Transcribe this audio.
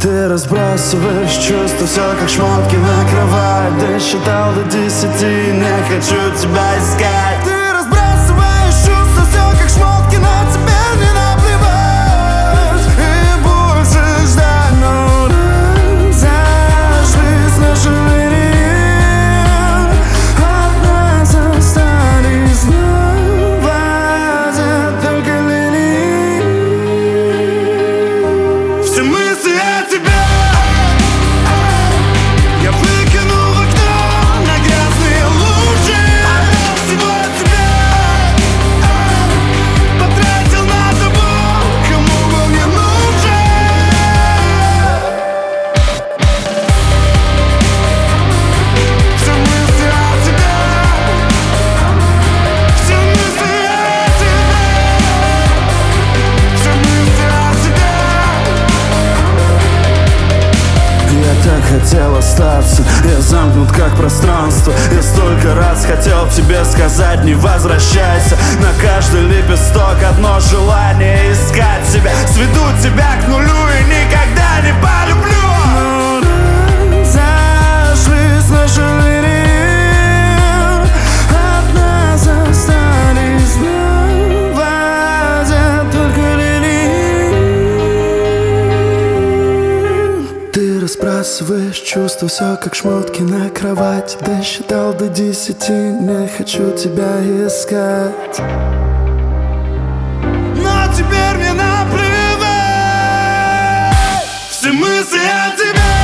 Ты разбрасываешь чувства, все как шмотки на кровать. Досчитал до 10, не хочу тебя искать. Ты разбрасываешь чувства, все как шмотки, но теперь не наплевать. И больше ждать, но разошлись наши линии. От нас остались снова только линии. Все мысли о тебе я выкину в окно на грязные лужи. Всего тебя потратил на того, кому был не нужен. Все мысли о тебе, все мысли о тебе, все мысли о тебе. Я так хотел остаться, я замкнут как пространство. Я столько раз хотел тебе сказать: не возвращайся. На каждый лепесток одно желание — искать себя. Сведу тебя к нулю и никогда не полюблю. Разошлись наши линии, от нас остались снова только линии. Ты разбрасываешь чувства, все как шмотки на кровать. Досчитал до 10, не хочу тебя искать. Но теперь мне наплевать. Все мысли о тебе